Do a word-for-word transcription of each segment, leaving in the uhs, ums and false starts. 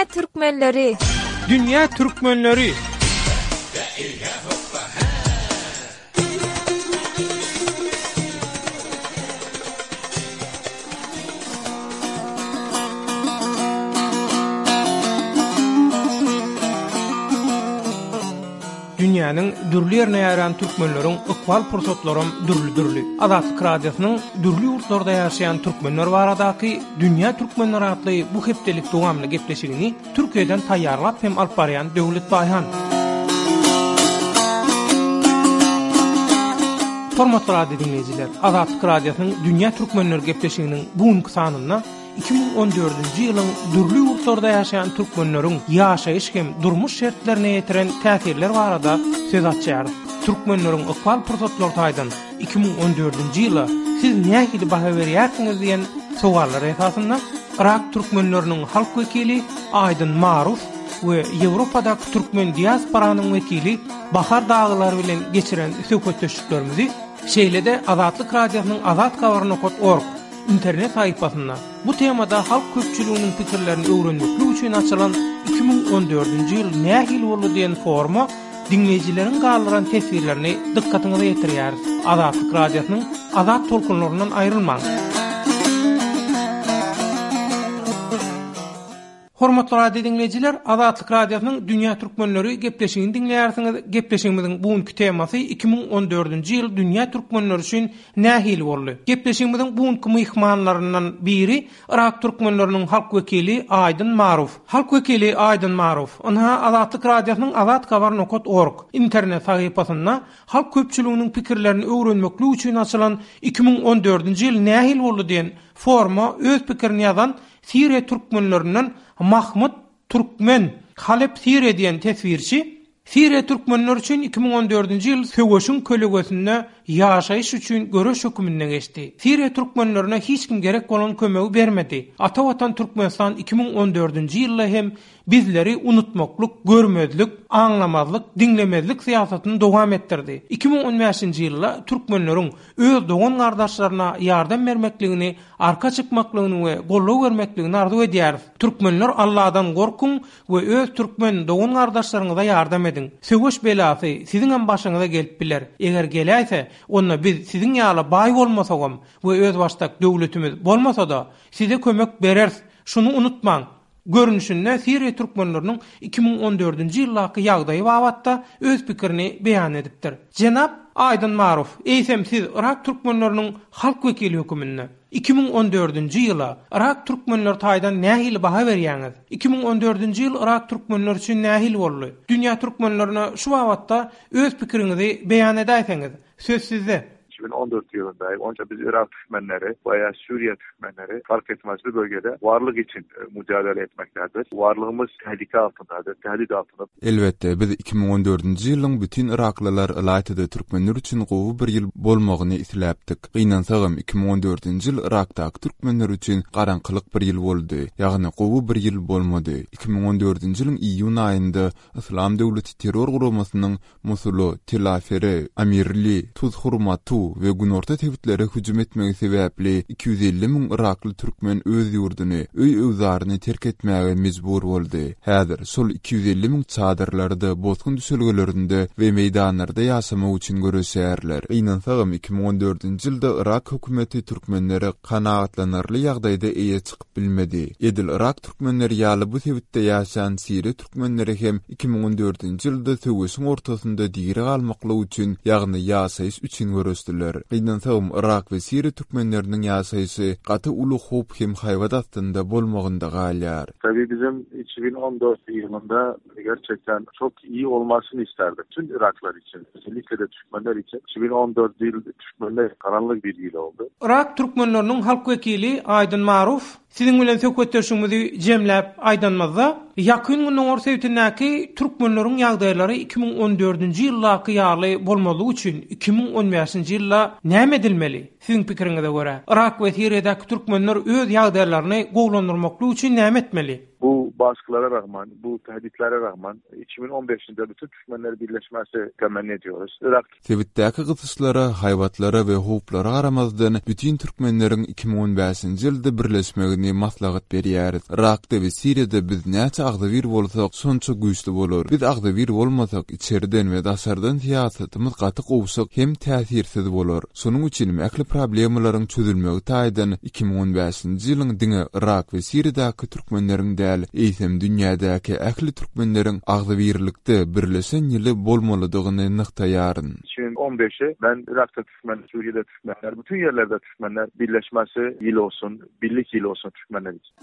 Dünya Türkmenleri. Dünya Türkmenleri. Dünýäniň dürli ýerine ýaran türkmenleriň ykbal pursatlarym dürli-dürli. Azatlyk radiosynyň dürli ýurtlarda ýaşaýan türkmenler baradaky Dünýä Türkmenleri adly bu hepdelik dowamly gepleşigini Türkiýeden taýýarlap hem alyp barýan Döwlet Baýhan. Hormatly radio dinleýijiler, Azatlyk radiosynyň Dünýä Türkmenleri gepleşiginiň bugunky sanyna iki bin on dördünji ýylyň dürli ýurtlarda ýaşaýan türkmenleriň ýaşaýyş hem durmuş şertlerine ýetiren täsirler barada söz açýar. Türkmenleriň ykbal pursatlar taýdan iki bin on dördünji ýyla siz nähili baha berýärsiňiz diýen sogallar esasynda Irak türkmenleriniň halk wekili Aydyn Maruf we Ýewropadaky türkmen diasporanyň wekili Bahar Dağlar bilen geçiren söhbetleşiklerimizi şeýlede Azatlyk radiosynyň azat kabaryny nokot org internet sayfasynda bu temada halk köpçüliginiň pikirlerini öwrenmek üçin açylan iki bin on dördünji ýyl nähil boldy diýen forma dinleýijileriň gallaran tesirlerini dikkatiňize ýetirýär. Azatlyk radiosynyň azat tolkunlaryndan aýrylmaň. Hormatly radio dinleýijiler, Azatlyk radiosynyň Dünýä Türkmenleri gepleşigini dinleýärsiňiz. Gepleşigimiziň bugunky temasy iki bin on dördünji ýyl Dünýä Türkmenleri üçin nähil boldy. Gepleşigimiziň bugunky myhmanlaryndan biri Irak türkmenleriniň halk wekili Aydyn Maruf. Halk wekili Aydyn Maruf, ona Azatlyk radiosynyň azat kabar nokot org internet sahypasynda halk köpçüliginiň pikirlerini öwrenmek üçin açylan iki bin on dördünji ýyl nähil boldy diýen forma öz pikirini ýazan Siriýa türkmenlerinden Mahmud Türkmen Halep Siriýa diýen tesvirçi Siriýa türkmenleri üçin iki bin on dördünji ýyl söwüşiň kölegesinde ýaşaýyş üçin göreş hökümine geçdi. Siriýa türkmenlerine hiç kim gerek bolan kömegi bermedi. Ata watan Türkmenistan iki bin on dördünji ýylda hem bizleri unutmaklyk, görmezlik, aňlamazlyk, dinlemezlik siýasatyny dowam etdirdi. iki bin on beşinji ýylda türkmenleriň öz dogan gardaşlaryna ýardam bermekligini, arka çykmaklygyny we gollaw bermekligini arzu edýär. Türkmenler Allahdan gorkun we öz türkmen dogan gardaşlaryňyza ýardam edin. Söwüş belasy siziň hem başyňyza gelip biler. Eger gelýärse, onda biz siziň ýaly baý bolmasagam we öz başdak döwletimiz bolmasa-da size kömek berers. Şunu unutmaň. Görünüşünde Siriýa türkmenleriniň iki bin on dördünji ýyllaky ýagdaýy babatda öz pikirini beýan edipdir. Jenap Aydyn Maruf, eýsem siz Irak türkmenleriniň halk wekili höküminde iki bin on dördünji ýyla Irak türkmenleri taýdan nähili baha berýäňiz? iki bin on dördünji ýyl Irak türkmenleri üçin nähil boldy? Dünýä türkmenlerine şu babatda öz pikiriňizi beýan edäýseňiz, söz sizde. iki bin on dört yılındayım. Onca biz Irak Türkmenleri veya Suriye Türkmenleri fark etmez bir bölgede varlık için e, mücadele etmektedir. Varlığımız tehlike altındadır, tehdit altında. Elbette biz iki bin on dördünji ýylyň bütün Iraklylar Ilaytyda Türkmenler üçin gowy bir ýyl bolmagyny isläpdik. Gynansagyň iki bin on dördünji ýyl Irakdaky Türkmenler üçin garanqylyk bir ýyl boldy. Ýagny gowy bir ýyl bolmady. iki bin on dördünji ýylyň iýun aýynda Islam Döwleti terror guramasynyň Musuly, Tel Aferi, Amirli, Tuz Hurmatu we günorta tewhitlere hüjüm etmegi sebäpli iki yüz elli min Irakly türkmen öz ýurduny, öý öwzaryny terk etmäge mejbur boldy. Häzir sol iki yüz elli min çadyrlarda, bozgun düselgelerinde we meýdanlarda ýaşamak üçin göreşýärler. Ynansagyň iki bin on dördünji ýylda Irak hökümeti türkmenleri kanagatlanarly ýagdaýda eýe çykyp bilmedi. Edil Irak türkmenleri ýaly bu tewhitde ýaşaýan Siriýa türkmenleri hem iki bin on dördünji ýylda söwüşiň ortasynda digiri galmaklyk üçin, ýagny ýaşaýyş üçin görüşdiler. Gynansagyň Irak we Siriýa türkmenleriniň ýaşaýysy gaty uly hop hem haýwat astynda bolmagynda galýar. Tabii bizim iki bin on dört yılında gerçekten çok iyi olmasını isterdik. Tüm Iraklar için, özellikle de Türkmenler için. iki bin on dört yıl Türkmenler karanlık bir yıl oldu. Irak türkmenleriniň halk wekili Aydyn Maruf siziň bilen söhbetleşigimizi jemläp aýdanmazda ýakyn günden ortaýtyndaky türkmenleriň ýagdaýlary iki bin on dördünji ýyllaky ýaly bolmaly üçin iki bin on beşinji ýylda näme edilmeli? Siziň pikiriňize görä Irak we Siriýadaky türkmenler öz ýagdaýlaryny gowlandyrmak üçin näme etmeli? Bu baskılara rağmen, bu tehditlere rağmen iki bin on beşinde bütün Türkmenler Birleşmesi temenni ediyoruz. Irak Tebitdäki gysyslara, haýwatlara we howplara garamazdan bütün türkmenlerin iki bin on beşinji ýylda birleşmegini maslahat berýäris. Irakda we Siriýada biz näçe agdawir bolsak, sonça güýçli bolar. Biz agdawir bolmasak, içeriden we daşardan siýasatymyz gaty gowsak hem täsirsiz bolar. Şonuň üçin mäkli problemlaryň çözülmegi taýdan iki bin on beşinji ýylyň diňe Irak we Siriýadaky türkmenleriň däl, eýsem dünýädäki ähli türkmenleriň agdawirlikde birleşen ýyly bolmalydygyny nyktaýaryn. iki bin on beşe ben Irak'ta Türkmenler, Suriye'de Türkmenler, bütün yerlerde Türkmenler birleşmesi yıl olsun, birlik yıl olsun Türkmenler için.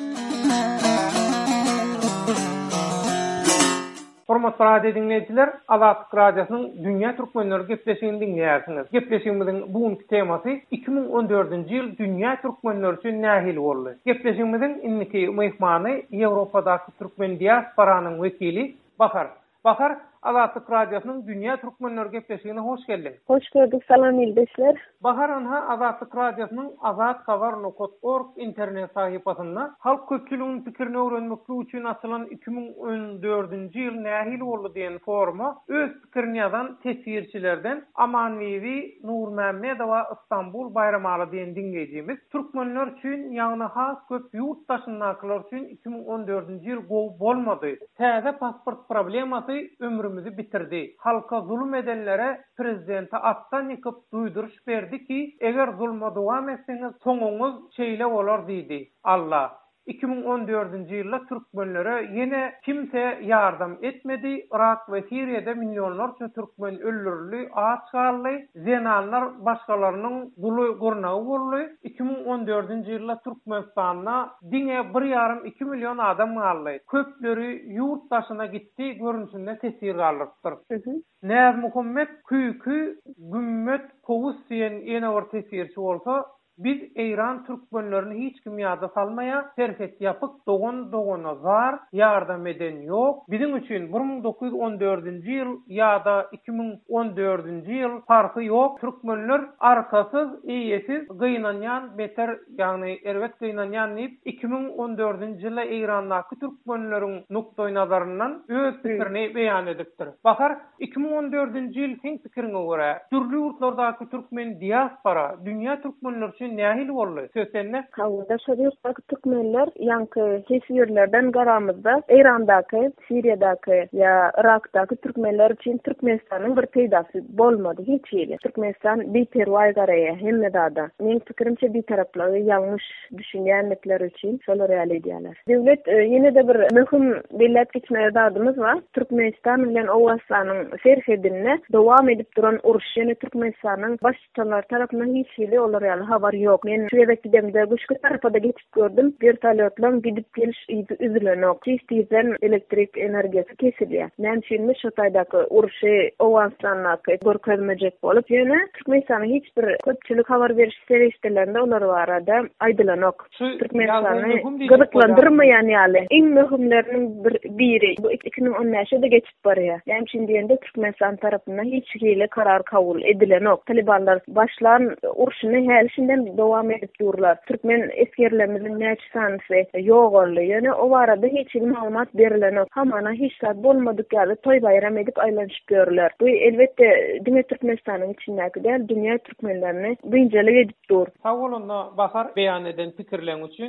Hormatly radio dinleýijiler, Azatlyk Radiosynyň Dünya Türkmenleri gepleşigini dinleýärsiňiz. Gepleşigimiziň bugünkü temasy iki bin on dördünji ýyl Dünya Türkmenleri üçin nähil boldy. Gepleşigimiziň inniki mehmany Ýewropadaky türkmen diasporanyň wekili Bahar. Bahar, Azatlyk Radiosynyň Dünya Türkmenleri gepleşigine hoş geldin. Hoş gördük, salam ildeşler. Bahar anha Azatlyk Radiosynyň azat habar nokta org internet sahypasynda halk köpçüliginiň pikirini öwrenmek üçin açylan iki bin on dördünji ýyl nähil boldy diýen foruma öz pikirini ýazan tesirçilerden Amanwewi Nurmammedowa Istanbul Bayramaly diýen dinleýijimiz türkmenler üçin ýagny has köp ýurtdaşyndakylar üçin iki bin on dördünji ýyl gowy bolmady. Täze pasport problemasy ömrümüzi bitirdi. Halka zulüm edenlere prezidenti attan yıkıp duyduruş berdi ki, eger zulma dowam etseňiz soňuňyz şeýle bolar diýdi. Allah. iki bin on dördünji ýylda türkmenlere ýene kimse ýardam etmedi. Irak we Siriýede milyonlarça türkmen öldürüldü, aç galdy, zenanlar başgalarynyň duly gurnagy boldy. iki bin on dördünji ýylda Türkmenistanda diňe bir ýarym iki milyon adam galdy. Köpleri ýurtdaşyna gitdi, görünüşinde tesir galypdyr. Näz Muhammed Küykü Gümmet Kovus diýen ýene bir tesirçi bolsa, biz Eýran türkmenlerini hiç kim ýada salmaya, serfet yapıp dogon dogona zar, ýardam eden ýok. Bizim üçin bir bin dokuz yüz on dördünji ýyl ýa-da iki bin on dördünji ýyl farky ýok. Türkmenler arkasyz, eýesiz, gynanýan, beter, ýagny erwet gynanýan diýip iki bin on dördünji ýylda Eýrandaky türkmenleriň nukdaý nazaryndan öz pikirini beýan edipdir. Bahar, iki bin on dördünji ýyl sen pikirine görä, türlü ýurtlardaky türkmen diaspora, dünýä türkmenleri nähil boldy? Söýsenne? Hawada şeýle türkmenler ýanky kesirlerden garamyzda Eýrandaky, Siriýadaky ýa Irakdaky türkmenler üçin Türkmenistanyň bir peýdasy bolmady hiç ýeri. Türkmenistan beperway garaýa hemme dada. Meň pikirimçe bir taraplary ýalňyş düşünýänlikler üçin şolar ýaly edýärler. Döwlet ýene-de bir möhüm belläp geçmä dadymyz bar. Türkmenistan bilen Owgastanyň serhedine dowam edip duran uruş ýene Türkmenistanyň başçylary tarapyndan hiç ýeli olar ýaly habar yok. Men şeýle gidemde güçlü tarafa da geçip gördüm. Vertolyotlan gidip geliş üzülenok. Çiğsizden elektrik enerjisi kesilýär. Men şeýle şu taýdaky uruşy Owgastanyňky görkezmejek bolup ýene Türkmenistanyň hiç bir köpçülik habar beriş serişlerinde olar barada aýdylanok. Türkmenistanyň gyzyklandyrmaýan ýaly iň möhümleriniň biri bu iki bin on beşde geçip barýar. Ýani şeýle Türkmenistan tarapyndan hiç ýeli karar kabul edilenok. Talibanlar başlan uruşyny häl şinden dowam edip durlar. Türkmen eskerlerimizin näçe sanyny ýogaly. Ýani o barada hiç maglumat berilenok. Hamana hiç zat bolmadyk ýaly toý bayram edip aýlanyşyp görürler. Bu elbetde diňe Türkmenistanyň içindäki däl dünýä türkmenlerini biňjelik edip dur. Sag bolanda Bahar beýan eden pikirleň üçin.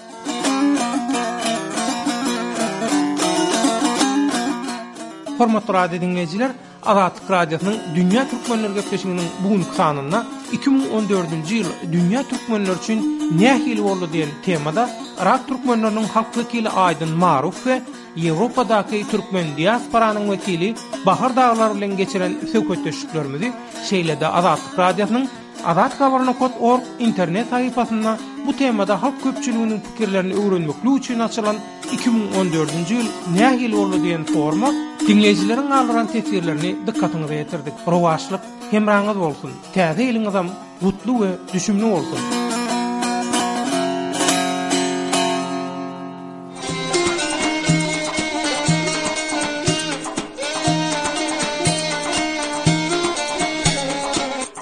Hormatly radio dinleýijiler, Azatlyk Radiosynyň Dünya Türkmenleri gepleşiginiň bugünkü sanyna iki bin on dördünji ýyl Dünya Türkmenleri üçin nähil boldy diýen temada Irak türkmenleriniň halk wekili Aydyn Maruf we Ýewropadaky türkmen diasporanyň wekili Bahar daglar bilen geçiren söhbetdeşiklerimizi şeýle-de Azatlyk Radiosynyň azat habar nokta org internet sahypasynda bu temada halk köpçüliginiň pikirlerini öwrenmekli üçin açylan iki bin on dördünji ýyl nähil boldy diýen foruma dinleýijileriň aldyran tesirlerini dikkatyňyza ýetirdik. Rowaşlyk hemraňyz bolsun. Täze ýylyňyzam gutly we düşümli bolsun.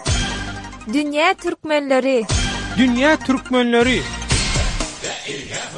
Dünya Türkmenleri. Dünya Türkmenleri.